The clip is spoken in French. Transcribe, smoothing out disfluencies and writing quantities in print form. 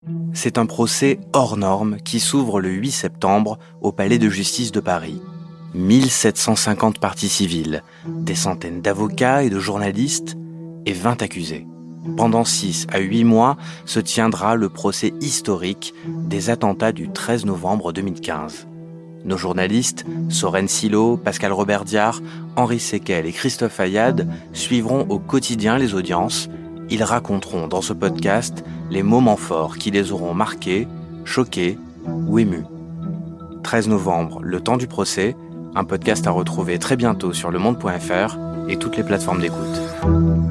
C'est un procès hors norme qui s'ouvre le 8 septembre au Palais de justice de Paris. 1750 parties civiles, des centaines d'avocats et de journalistes et 20 accusés. Pendant 6 à 8 mois se tiendra le procès historique des attentats du 13 novembre 2015. Nos journalistes, Soren Silo, Pascal Robert-Diard, Henri Sequel et Christophe Ayad suivront au quotidien les audiences. Ils raconteront dans ce podcast les moments forts qui les auront marqués, choqués ou émus. 13 novembre, le temps du procès, un podcast à retrouver très bientôt sur lemonde.fr et toutes les plateformes d'écoute.